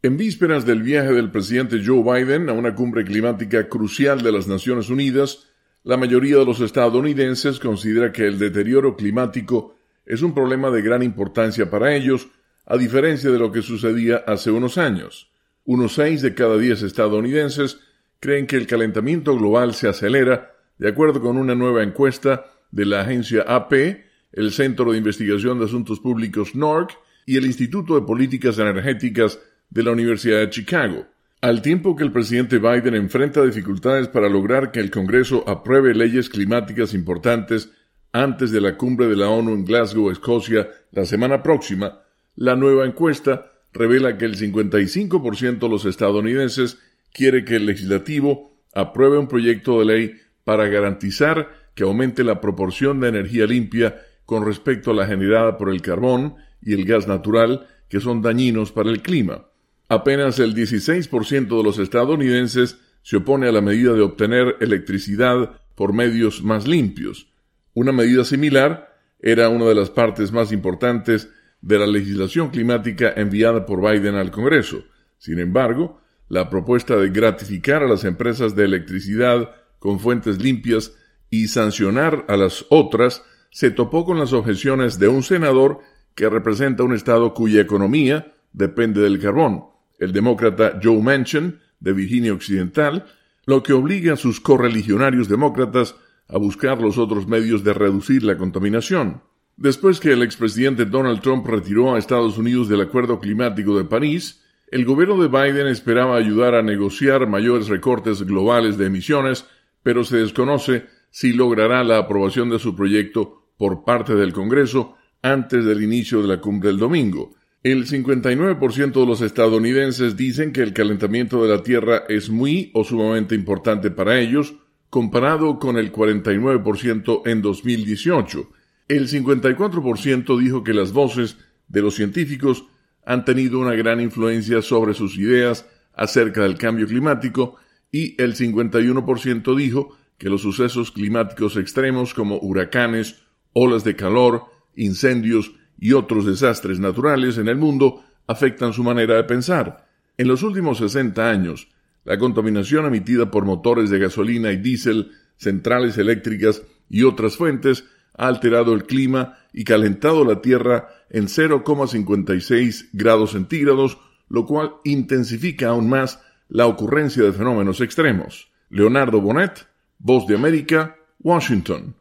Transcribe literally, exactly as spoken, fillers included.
En vísperas del viaje del presidente Joe Biden a una cumbre climática crucial de las Naciones Unidas, la mayoría de los estadounidenses considera que el deterioro climático es un problema de gran importancia para ellos, a diferencia de lo que sucedía hace unos años. Unos seis de cada diez estadounidenses creen que el calentamiento global se acelera, de acuerdo con una nueva encuesta de la agencia A P, el Centro de Investigación de Asuntos Públicos N O R C y el Instituto de Políticas Energéticas de la Universidad de Chicago. Al tiempo que el presidente Biden enfrenta dificultades para lograr que el Congreso apruebe leyes climáticas importantes antes de la cumbre de la ONU en Glasgow, Escocia, la semana próxima, la nueva encuesta revela que el cincuenta y cinco por ciento de los estadounidenses quiere que el legislativo apruebe un proyecto de ley para garantizar que aumente la proporción de energía limpia con respecto a la generada por el carbón y el gas natural, que son dañinos para el clima. Apenas el dieciséis por ciento de los estadounidenses se opone a la medida de obtener electricidad por medios más limpios. Una medida similar era una de las partes más importantes de la legislación climática enviada por Biden al Congreso. Sin embargo, la propuesta de gratificar a las empresas de electricidad con fuentes limpias y sancionar a las otras se topó con las objeciones de un senador que representa un estado cuya economía depende del carbón, el demócrata Joe Manchin, de Virginia Occidental, lo que obliga a sus correligionarios demócratas a buscar los otros medios de reducir la contaminación. Después que el expresidente Donald Trump retiró a Estados Unidos del Acuerdo Climático de París, el gobierno de Biden esperaba ayudar a negociar mayores recortes globales de emisiones, pero se desconoce si logrará la aprobación de su proyecto por parte del Congreso antes del inicio de la cumbre del domingo. El cincuenta y nueve por ciento de los estadounidenses dicen que el calentamiento de la Tierra es muy o sumamente importante para ellos, comparado con el cuarenta y nueve por ciento en dos mil dieciocho. El cincuenta y cuatro por ciento dijo que las voces de los científicos han tenido una gran influencia sobre sus ideas acerca del cambio climático y el cincuenta y uno por ciento dijo que los sucesos climáticos extremos como huracanes, olas de calor, incendios y otros desastres naturales en el mundo afectan su manera de pensar. En los últimos sesenta años, la contaminación emitida por motores de gasolina y diésel, centrales eléctricas y otras fuentes ha alterado el clima y calentado la Tierra en cero coma cincuenta y seis grados centígrados, lo cual intensifica aún más la ocurrencia de fenómenos extremos. Leonardo Bonet, Voz de América, Washington.